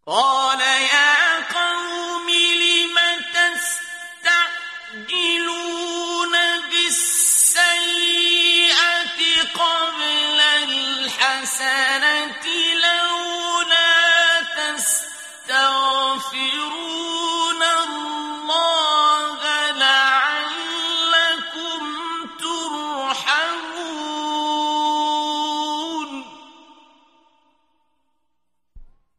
قال يا قوم لم تستعجلون بالسيئة قبل الحسنة لولا تستغفرون